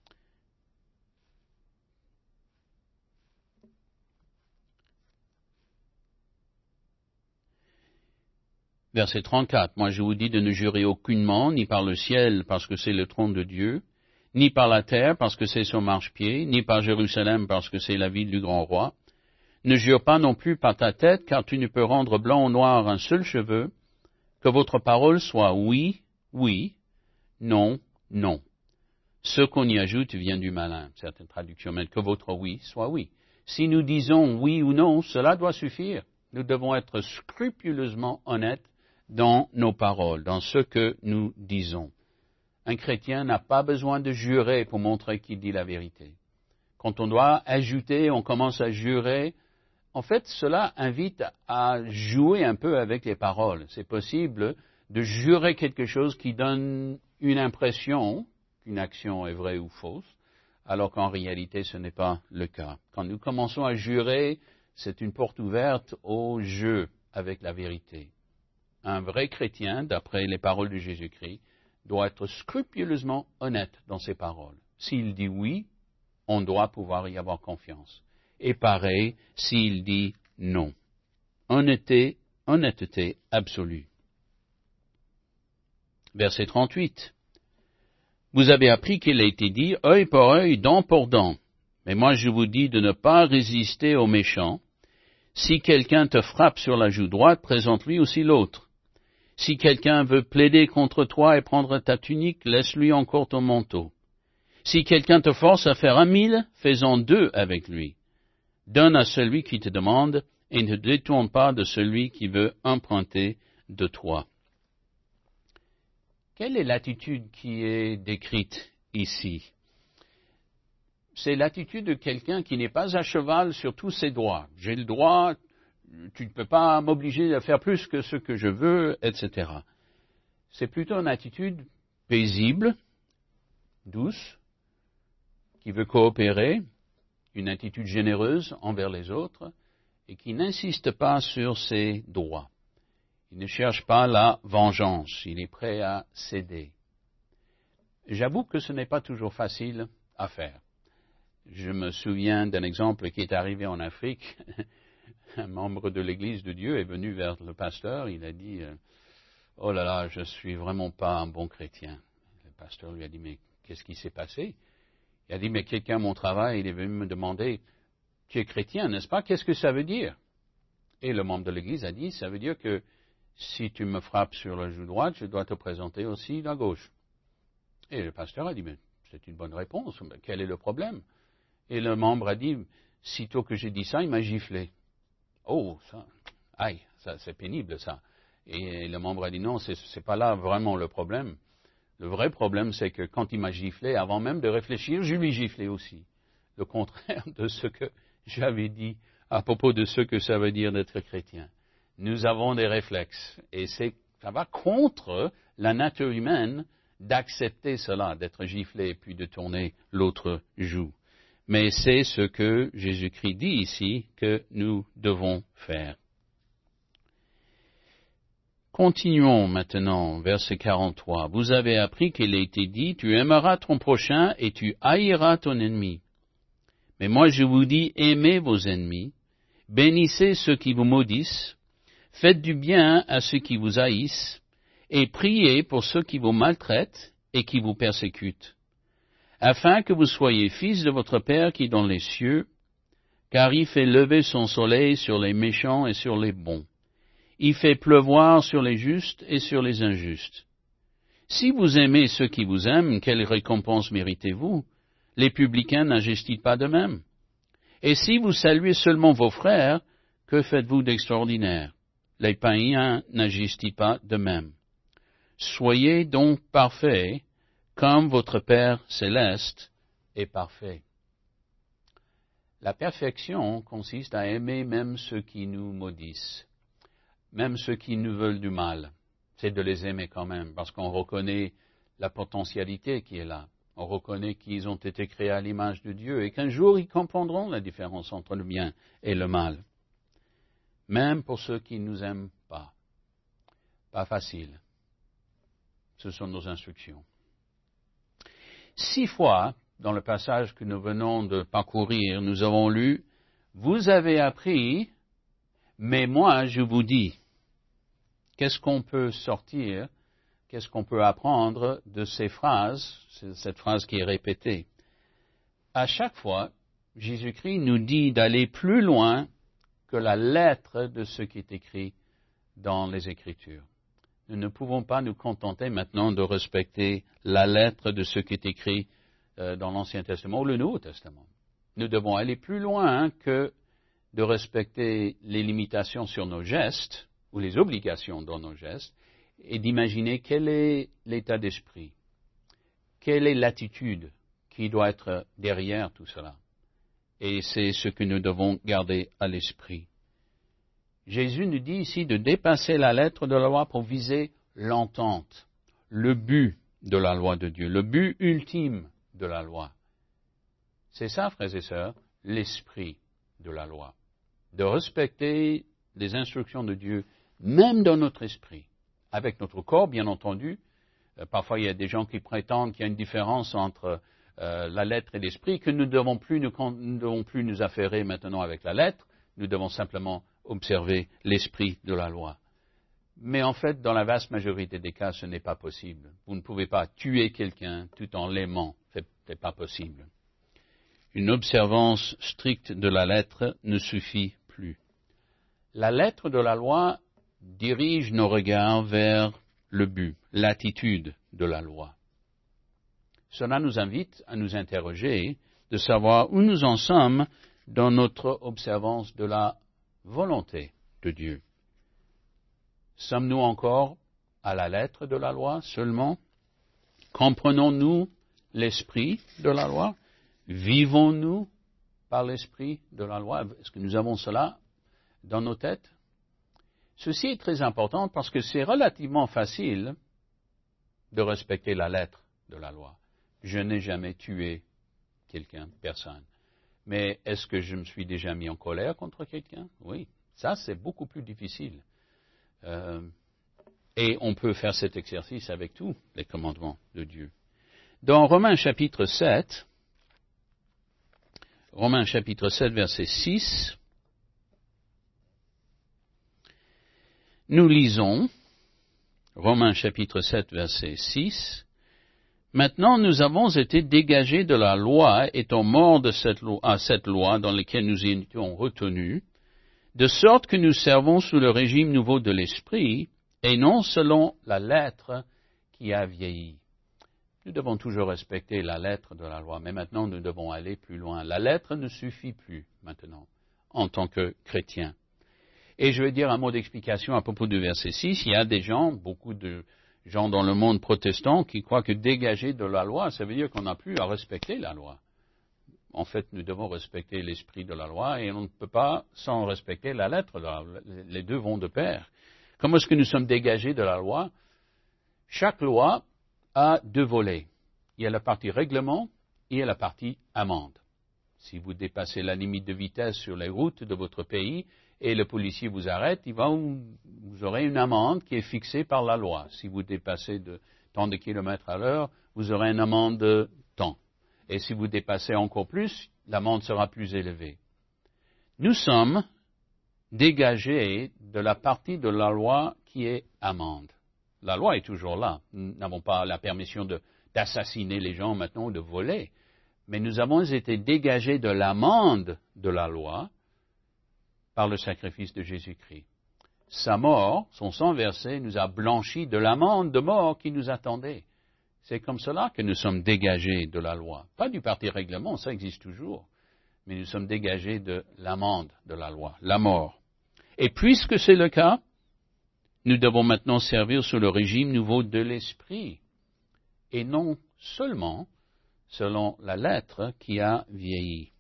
Verset 34. Moi je vous dis de ne jurer aucunement, ni par le ciel, parce que c'est le trône de Dieu, ni par la terre, parce que c'est son marchepied, ni par Jérusalem, parce que c'est la ville du grand roi. Ne jure pas non plus par ta tête, car tu ne peux rendre blanc ou noir un seul cheveu. Que votre parole soit oui, oui, non, non. Ce qu'on y ajoute vient du malin, certaines traductions, mais que votre oui soit oui. Si nous disons oui ou non, cela doit suffire. Nous devons être scrupuleusement honnêtes dans nos paroles, dans ce que nous disons. Un chrétien n'a pas besoin de jurer pour montrer qu'il dit la vérité. Quand on doit ajouter, on commence à jurer. En fait, cela invite à jouer un peu avec les paroles. C'est possible de jurer quelque chose qui donne une impression qu'une action est vraie ou fausse, alors qu'en réalité, ce n'est pas le cas. Quand nous commençons à jurer, c'est une porte ouverte au jeu avec la vérité. Un vrai chrétien, d'après les paroles de Jésus-Christ, doit être scrupuleusement honnête dans ses paroles. S'il dit oui, on doit pouvoir y avoir confiance. Et pareil, s'il dit non. Honnêteté absolue. Verset 38. Vous avez appris qu'il a été dit, œil pour œil, dent pour dent. Mais moi je vous dis de ne pas résister aux méchants. Si quelqu'un te frappe sur la joue droite, présente-lui aussi l'autre. Si quelqu'un veut plaider contre toi et prendre ta tunique, laisse-lui encore ton manteau. Si quelqu'un te force à faire 1 000, fais-en 2 avec lui. Donne à celui qui te demande et ne te détourne pas de celui qui veut emprunter de toi. Quelle est l'attitude qui est décrite ici? C'est l'attitude de quelqu'un qui n'est pas à cheval sur tous ses droits. J'ai le droit, tu ne peux pas m'obliger à faire plus que ce que je veux, etc. C'est plutôt une attitude paisible, douce, qui veut coopérer, une attitude généreuse envers les autres, et qui n'insiste pas sur ses droits. Il ne cherche pas la vengeance, il est prêt à céder. J'avoue que ce n'est pas toujours facile à faire. Je me souviens d'un exemple qui est arrivé en Afrique. Un membre de l'Église de Dieu est venu vers le pasteur, il a dit « Oh là là, je suis vraiment pas un bon chrétien. » Le pasteur lui a dit « Mais qu'est-ce qui s'est passé ?» Il a dit « Mais quelqu'un à mon travail, il est venu me demander « Tu es chrétien, n'est-ce pas? Qu'est-ce que ça veut dire ?» Et le membre de l'Église a dit « Ça veut dire que si tu me frappes sur la joue droite, je dois te présenter aussi la gauche. » Et le pasteur a dit « Mais c'est une bonne réponse, mais quel est le problème ?» Et le membre a dit « Sitôt que j'ai dit ça, il m'a giflé. » Oh, ça, aïe, ça, c'est pénible ça. Et le membre a dit non, c'est pas là vraiment le problème. Le vrai problème, c'est que quand il m'a giflé, avant même de réfléchir, je lui giflé aussi. Le contraire de ce que j'avais dit à propos de ce que ça veut dire d'être chrétien. Nous avons des réflexes et ça va contre la nature humaine d'accepter cela, d'être giflé et puis de tourner l'autre joue. Mais c'est ce que Jésus-Christ dit ici que nous devons faire. Continuons maintenant, verset 43. Vous avez appris qu'il a été dit, tu aimeras ton prochain et tu haïras ton ennemi. Mais moi je vous dis, aimez vos ennemis, bénissez ceux qui vous maudissent, faites du bien à ceux qui vous haïssent, et priez pour ceux qui vous maltraitent et qui vous persécutent, afin que vous soyez fils de votre Père qui est dans les cieux, car il fait lever son soleil sur les méchants et sur les bons. Il fait pleuvoir sur les justes et sur les injustes. Si vous aimez ceux qui vous aiment, quelle récompense méritez-vous? Les publicains n'agissent-ils pas de même? Et si vous saluez seulement vos frères, que faites-vous d'extraordinaire? Les païens n'agissent-ils pas de même? Soyez donc parfaits, comme votre Père céleste est parfait. La perfection consiste à aimer même ceux qui nous maudissent, même ceux qui nous veulent du mal. C'est de les aimer quand même, parce qu'on reconnaît la potentialité qui est là. On reconnaît qu'ils ont été créés à l'image de Dieu et qu'un jour ils comprendront la différence entre le bien et le mal. Même pour ceux qui ne nous aiment pas. Pas facile. Ce sont nos instructions. 6 fois, dans le passage que nous venons de parcourir, nous avons lu « Vous avez appris, mais moi je vous dis ». Qu'est-ce qu'on peut sortir, qu'est-ce qu'on peut apprendre de ces phrases, cette phrase qui est répétée? À chaque fois, Jésus-Christ nous dit d'aller plus loin que la lettre de ce qui est écrit dans les Écritures. Nous ne pouvons pas nous contenter maintenant de respecter la lettre de ce qui est écrit dans l'Ancien Testament ou le Nouveau Testament. Nous devons aller plus loin que de respecter les limitations sur nos gestes ou les obligations dans nos gestes et d'imaginer quel est l'état d'esprit, quelle est l'attitude qui doit être derrière tout cela. Et c'est ce que nous devons garder à l'esprit. Jésus nous dit ici de dépasser la lettre de la loi pour viser l'entente, le but de la loi de Dieu, le but ultime de la loi. C'est ça, frères et sœurs, l'esprit de la loi. De respecter les instructions de Dieu, même dans notre esprit, avec notre corps, bien entendu. Parfois, il y a des gens qui prétendent qu'il y a une différence entre la lettre et l'esprit, que nous ne devons plus nous affairer maintenant avec la lettre, nous devons simplement observer l'esprit de la loi. Mais en fait, dans la vaste majorité des cas, ce n'est pas possible. Vous ne pouvez pas tuer quelqu'un tout en l'aimant. Ce n'est pas possible. Une observance stricte de la lettre ne suffit plus. La lettre de la loi dirige nos regards vers le but, l'attitude de la loi. Cela nous invite à nous interroger de savoir où nous en sommes dans notre observance de la volonté de Dieu. Sommes-nous encore à la lettre de la loi seulement? Comprenons-nous l'esprit de la loi? Vivons-nous par l'esprit de la loi? Est-ce que nous avons cela dans nos têtes? Ceci est très important parce que c'est relativement facile de respecter la lettre de la loi. Je n'ai jamais tué quelqu'un, personne. Mais est-ce que je me suis déjà mis en colère contre quelqu'un? Oui, ça c'est beaucoup plus difficile. Et on peut faire cet exercice avec tous les commandements de Dieu. Dans Romains chapitre 7, verset 6, nous lisons, Romains chapitre 7, verset 6, « Maintenant nous avons été dégagés de la loi, étant morts à cette loi dans laquelle nous étions retenus, de sorte que nous servons sous le régime nouveau de l'esprit, et non selon la lettre qui a vieilli. » Nous devons toujours respecter la lettre de la loi, mais maintenant nous devons aller plus loin. La lettre ne suffit plus maintenant, en tant que chrétien. Et je vais dire un mot d'explication à propos du verset 6. Il y a des gens, beaucoup de gens dans le monde protestant, qui croient que dégager de la loi, ça veut dire qu'on n'a plus à respecter la loi. En fait, nous devons respecter l'esprit de la loi et on ne peut pas sans respecter la lettre de la loi. Les deux vont de pair. Comment est-ce que nous sommes dégagés de la loi? Chaque loi a deux volets. Il y a la partie règlement et il y a la partie amende. Si vous dépassez la limite de vitesse sur les routes de votre pays et le policier vous arrête, vous aurez une amende qui est fixée par la loi. Si vous dépassez de tant de kilomètres à l'heure, vous aurez une amende de temps. Et si vous dépassez encore plus, l'amende sera plus élevée. Nous sommes dégagés de la partie de la loi qui est amende. La loi est toujours là. Nous n'avons pas la permission d'assassiner les gens maintenant ou de voler. Mais nous avons été dégagés de l'amende de la loi par le sacrifice de Jésus-Christ. Sa mort, son sang versé, nous a blanchis de l'amende de mort qui nous attendait. C'est comme cela que nous sommes dégagés de la loi. Pas du parti règlement, ça existe toujours. Mais nous sommes dégagés de l'amende de la loi, la mort. Et puisque c'est le cas, nous devons maintenant servir sous le régime nouveau de l'esprit. Et non seulement selon la lettre qui a vieilli.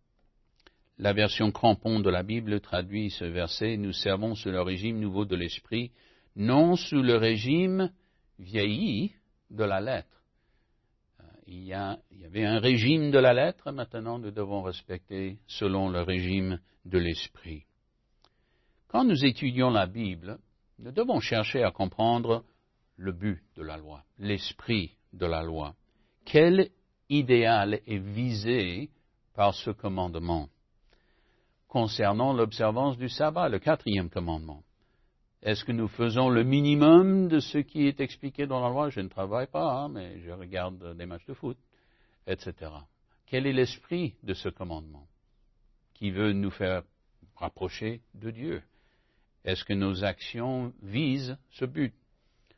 La version crampon de la Bible traduit ce verset, nous servons sous le régime nouveau de l'esprit, non sous le régime vieilli de la lettre. Il y avait un régime de la lettre, maintenant nous devons respecter selon le régime de l'esprit. Quand nous étudions la Bible, nous devons chercher à comprendre le but de la loi, l'esprit de la loi. Quel idéal est visé par ce commandement? Concernant l'observance du sabbat, le 4e commandement. Est-ce que nous faisons le minimum de ce qui est expliqué dans la loi? Je ne travaille pas, mais je regarde des matchs de foot, etc. Quel est l'esprit de ce commandement qui veut nous faire rapprocher de Dieu? Est-ce que nos actions visent ce but?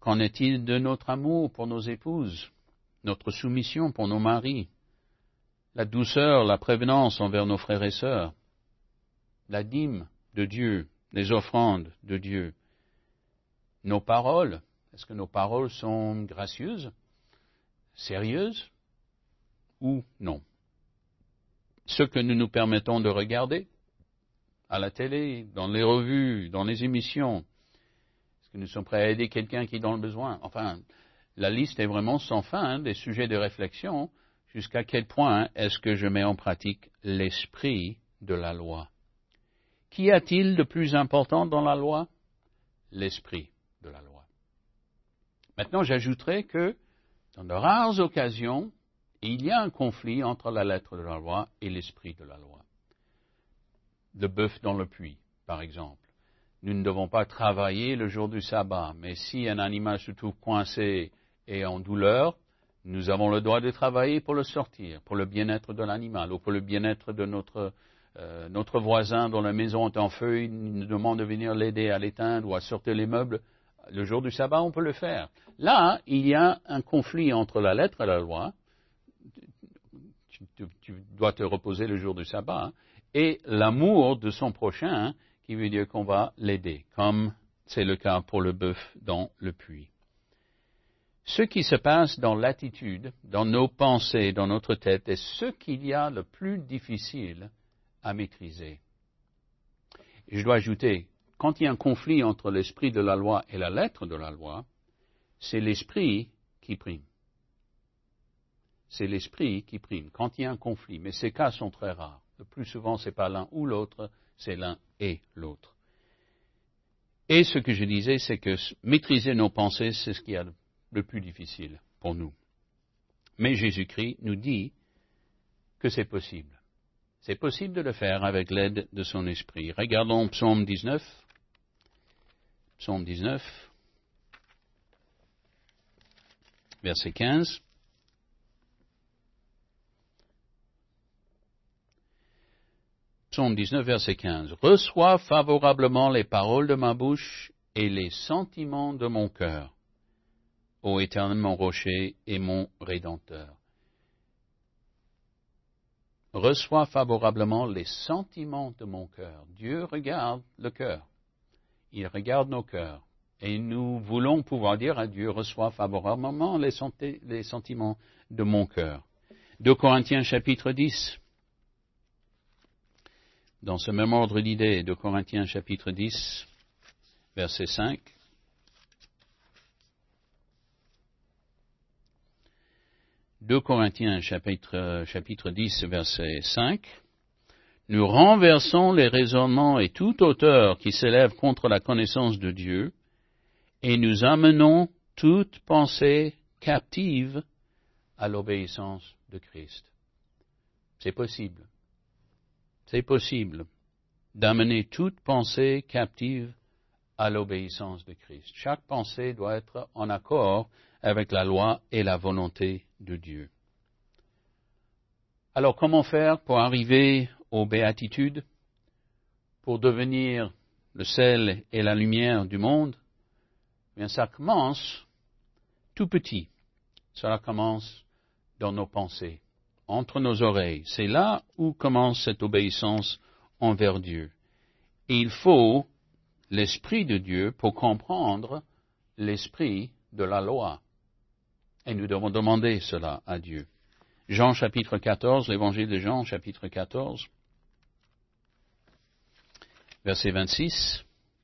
Qu'en est-il de notre amour pour nos épouses, notre soumission pour nos maris, la douceur, la prévenance envers nos frères et sœurs, la dîme de Dieu, les offrandes de Dieu, nos paroles? Est-ce que nos paroles sont gracieuses, sérieuses ou non? Ce que nous nous permettons de regarder à la télé, dans les revues, dans les émissions, est-ce que nous sommes prêts à aider quelqu'un qui est dans le besoin? Enfin, la liste est vraiment sans fin, des sujets de réflexion. Jusqu'à quel point est-ce que je mets en pratique l'esprit de la loi? Qu'y a-t-il de plus important dans la loi? L'esprit de la loi. Maintenant, j'ajouterai que, dans de rares occasions, il y a un conflit entre la lettre de la loi et l'esprit de la loi. Le bœuf dans le puits, par exemple. Nous ne devons pas travailler le jour du sabbat, mais si un animal se trouve coincé et en douleur, nous avons le droit de travailler pour le sortir, pour le bien-être de l'animal, ou pour le bien-être de notre voisin dont la maison est en feu, il nous demande de venir l'aider à l'éteindre ou à sortir les meubles. Le jour du sabbat, on peut le faire. Là, il y a un conflit entre la lettre et la loi. Tu dois te reposer le jour du sabbat, et l'amour de son prochain, qui veut dire qu'on va l'aider, comme c'est le cas pour le bœuf dans le puits. Ce qui se passe dans l'attitude, dans nos pensées, dans notre tête, est ce qu'il y a le plus difficile à maîtriser. Et je dois ajouter, quand il y a un conflit entre l'esprit de la loi et la lettre de la loi, c'est l'esprit qui prime. C'est l'esprit qui prime quand il y a un conflit, mais ces cas sont très rares. Le plus souvent, ce n'est pas l'un ou l'autre, c'est l'un et l'autre. Et ce que je disais, c'est que maîtriser nos pensées, c'est ce qu'il y a le plus difficile pour nous. Mais Jésus-Christ nous dit que c'est possible. C'est possible de le faire avec l'aide de son esprit. Regardons Psaume 19. Psaume 19, verset 15. Psaume 19, verset 15. Reçois favorablement les paroles de ma bouche et les sentiments de mon cœur, ô Éternel mon rocher et mon Rédempteur. Reçois favorablement les sentiments de mon cœur. Dieu regarde le cœur. Il regarde nos cœurs. Et nous voulons pouvoir dire à Dieu, reçois favorablement les sentiments de mon cœur. 2 Corinthiens chapitre 10. Dans ce même ordre d'idées, 2 Corinthiens chapitre 10, verset 5. « 2 Corinthiens chapitre 10, verset 5. Nous renversons les raisonnements et toute hauteur qui s'élève contre la connaissance de Dieu, et nous amenons toute pensée captive à l'obéissance de Christ. » C'est possible. C'est possible d'amener toute pensée captive à l'obéissance de Christ. Chaque pensée doit être en accord avec la loi et la volonté de Dieu. Alors, comment faire pour arriver aux béatitudes, pour devenir le sel et la lumière du monde? Eh bien, ça commence tout petit. Cela commence dans nos pensées, entre nos oreilles. C'est là où commence cette obéissance envers Dieu. Et il faut l'Esprit de Dieu pour comprendre l'esprit de la loi. Et nous devons demander cela à Dieu. Jean chapitre 14, l'évangile de Jean chapitre 14, verset 26.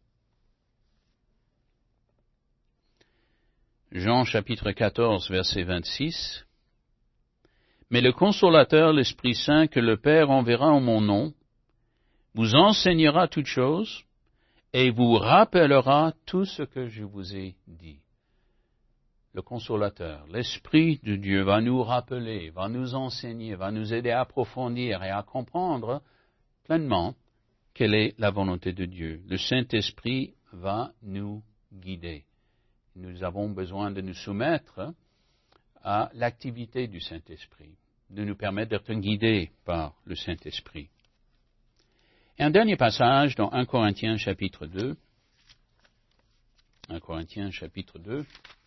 Jean chapitre 14, verset 26. Mais le consolateur, l'Esprit Saint, que le Père enverra en mon nom, vous enseignera toutes choses et vous rappellera tout ce que je vous ai dit. Le consolateur, l'Esprit de Dieu va nous rappeler, va nous enseigner, va nous aider à approfondir et à comprendre pleinement quelle est la volonté de Dieu. Le Saint-Esprit va nous guider. Nous avons besoin de nous soumettre à l'activité du Saint-Esprit, de nous permettre d'être guidés par le Saint-Esprit. Et un dernier passage dans 1 Corinthiens chapitre 2. 1 Corinthiens chapitre 2.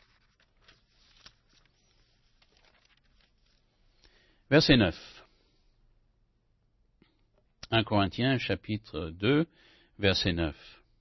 Verset 9. 1 Corinthiens chapitre 2, verset 9.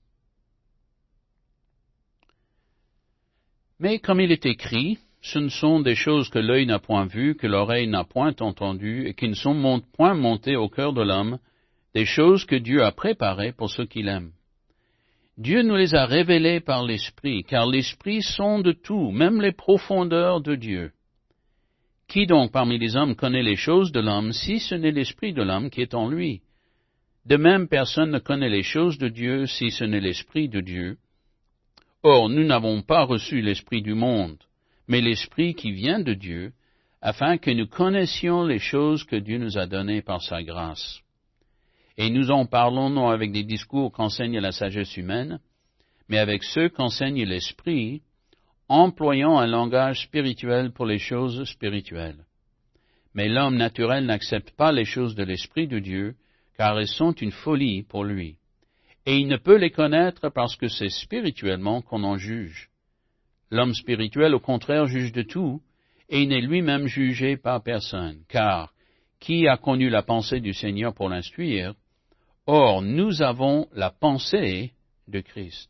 Mais comme il est écrit, ce ne sont des choses que l'œil n'a point vues, que l'oreille n'a point entendues, et qui ne sont point montées au cœur de l'homme, des choses que Dieu a préparées pour ceux qui l'aiment. Dieu nous les a révélées par l'Esprit, car l'Esprit sonde tout, même les profondeurs de Dieu. Qui donc parmi les hommes connaît les choses de l'homme, si ce n'est l'Esprit de l'homme qui est en lui? De même, personne ne connaît les choses de Dieu, si ce n'est l'Esprit de Dieu. Or, nous n'avons pas reçu l'Esprit du monde, mais l'Esprit qui vient de Dieu, afin que nous connaissions les choses que Dieu nous a données par sa grâce. Et nous en parlons non avec des discours qu'enseigne la sagesse humaine, mais avec ceux qu'enseigne l'Esprit, employant un langage spirituel pour les choses spirituelles. Mais l'homme naturel n'accepte pas les choses de l'Esprit de Dieu, car elles sont une folie pour lui. Et il ne peut les connaître parce que c'est spirituellement qu'on en juge. L'homme spirituel, au contraire, juge de tout, et il n'est lui-même jugé par personne, car qui a connu la pensée du Seigneur pour l'instruire? Or, nous avons la pensée de Christ.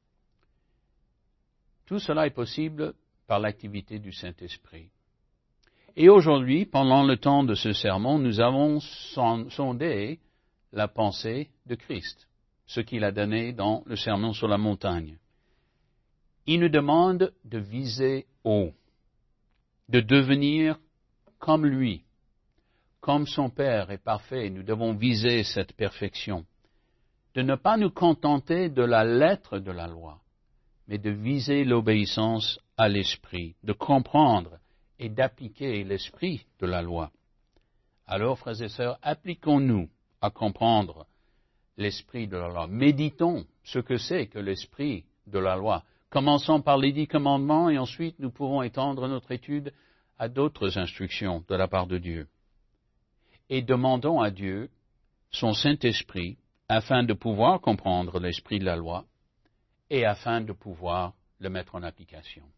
Tout cela est possible par l'activité du Saint-Esprit. Et aujourd'hui, pendant le temps de ce sermon, nous avons sondé la pensée de Christ, ce qu'il a donné dans le sermon sur la montagne. Il nous demande de viser haut, de devenir comme lui, comme son Père est parfait. Nous devons viser cette perfection, de ne pas nous contenter de la lettre de la loi, mais de viser l'obéissance à l'Esprit, de comprendre et d'appliquer l'Esprit de la loi. Alors, frères et sœurs, appliquons-nous à comprendre l'Esprit de la loi. Méditons ce que c'est que l'Esprit de la loi. Commençons par les 10 commandements et ensuite nous pourrons étendre notre étude à d'autres instructions de la part de Dieu. Et demandons à Dieu son Saint-Esprit afin de pouvoir comprendre l'Esprit de la loi et afin de pouvoir le mettre en application.